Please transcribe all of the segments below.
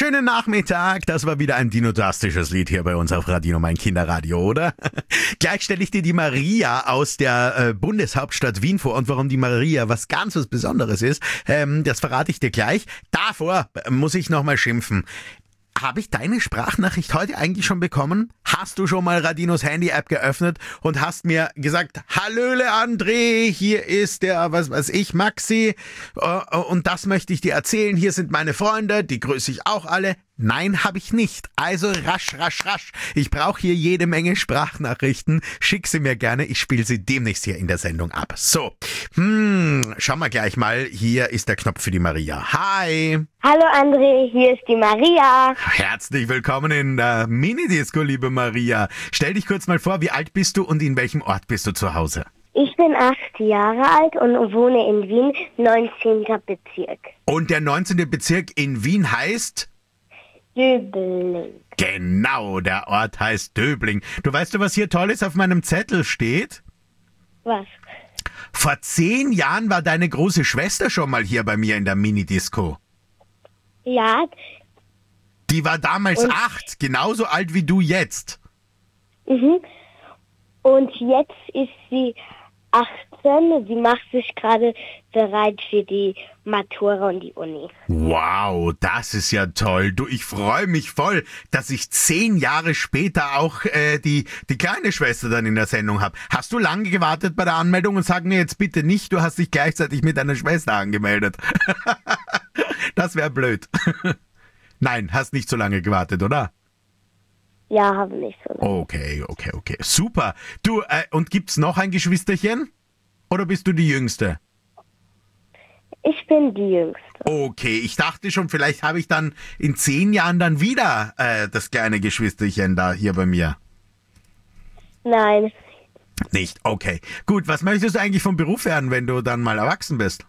Schönen Nachmittag, das war wieder ein dinotastisches Lied hier bei uns auf Radio, mein Kinderradio, oder? Gleich stelle ich dir die Maria aus der Bundeshauptstadt Wien vor und warum die Maria was ganz Besonderes ist, das verrate ich dir gleich. Davor muss ich nochmal schimpfen. Habe ich deine Sprachnachricht heute eigentlich schon bekommen? Hast du schon mal Radinos Handy-App geöffnet und hast mir gesagt, Hallöle André, hier ist der, was weiß ich, Maxi, und das möchte ich dir erzählen, hier sind meine Freunde, die grüße ich auch alle. Nein, habe ich nicht. Also rasch. Ich brauche hier jede Menge Sprachnachrichten. Schick sie mir gerne. Ich spiele sie demnächst hier in der Sendung ab. So, schauen wir gleich mal. Hier ist der Knopf für die Maria. Hi. Hallo André, hier ist die Maria. Herzlich willkommen in der Minidisco, liebe Maria. Stell dich kurz mal vor, wie alt bist du und in welchem Ort bist du zu Hause? Ich bin 8 Jahre alt und wohne in Wien, 19. Bezirk. Und der 19. Bezirk in Wien heißt? Döbling. Genau, der Ort heißt Döbling. Du weißt, was hier Tolles auf meinem Zettel steht? Was? Vor 10 Jahren war deine große Schwester schon mal hier bei mir in der Minidisco. Ja. Die war damals 8, genauso alt wie du jetzt. Und jetzt ist sie 18. Sie macht sich gerade bereit für die Matura und die Uni. Wow, das ist ja toll. Du, ich freue mich voll, dass ich 10 Jahre später auch die kleine Schwester dann in der Sendung habe. Hast du lange gewartet bei der Anmeldung und sag mir jetzt bitte nicht, du hast dich gleichzeitig mit deiner Schwester angemeldet. Das wäre blöd. Nein, hast nicht so lange gewartet, oder? Ja, habe nicht so lange. Okay. Super. Du, und gibt's noch ein Geschwisterchen? Oder bist du die Jüngste? Ich bin die Jüngste. Okay, ich dachte schon, vielleicht habe ich dann in 10 Jahren dann wieder das kleine Geschwisterchen da hier bei mir. Nein. Nicht? Okay. Gut, was möchtest du eigentlich vom Beruf werden, wenn du dann mal erwachsen bist?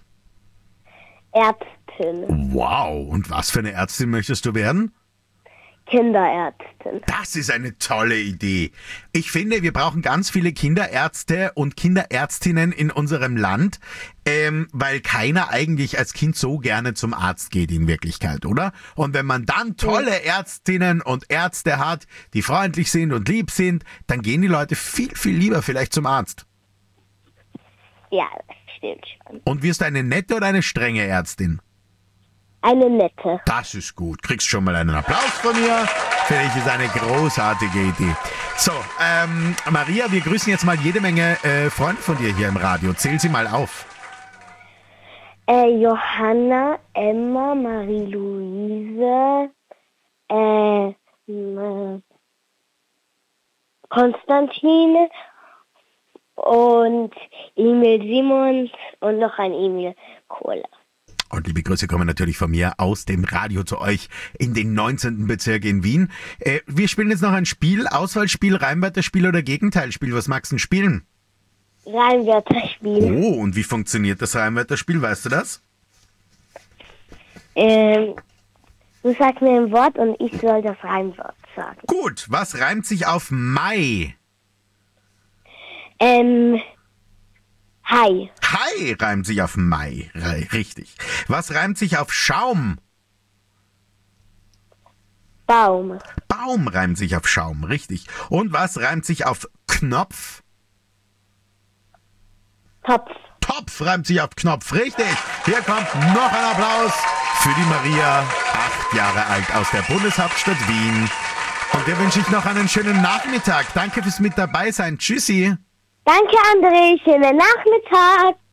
Ärztin. Wow, und was für eine Ärztin möchtest du werden? Kinderärztin. Das ist eine tolle Idee. Ich finde, wir brauchen ganz viele Kinderärzte und Kinderärztinnen in unserem Land, weil keiner eigentlich als Kind so gerne zum Arzt geht in Wirklichkeit, oder? Und wenn man dann tolle Ärztinnen und Ärzte hat, die freundlich sind und lieb sind, dann gehen die Leute viel, viel lieber vielleicht zum Arzt. Ja, das stimmt schon. Und wirst du eine nette oder eine strenge Ärztin? Eine nette. Das ist gut. Kriegst schon mal einen Applaus von mir. Finde ich, ist eine großartige Idee. So, Maria, wir grüßen jetzt mal jede Menge Freunde von dir hier im Radio. Zähl sie mal auf. Johanna, Emma, Marie-Louise, Konstantin und Emil Simons und noch ein Emil Kohler. Und liebe Grüße kommen natürlich von mir aus dem Radio zu euch in den 19. Bezirk in Wien. Wir spielen jetzt noch ein Spiel, Auswahlspiel, Reimwörterspiel oder Gegenteilspiel. Was magst du denn spielen? Reimwörterspiel. Oh, und wie funktioniert das Reimwörterspiel? Weißt du das? Du sagst mir ein Wort und ich soll das Reimwort sagen. Gut, was reimt sich auf Mai? Hai. Hai reimt sich auf Mai, richtig. Was reimt sich auf Schaum? Baum. Baum reimt sich auf Schaum, richtig. Und was reimt sich auf Knopf? Topf. Topf reimt sich auf Knopf, richtig. Hier kommt noch ein Applaus für die Maria, 8 Jahre alt aus der Bundeshauptstadt Wien. Und dir wünsche ich noch einen schönen Nachmittag. Danke fürs mit dabei sein. Tschüssi. Danke, André. Schönen Nachmittag.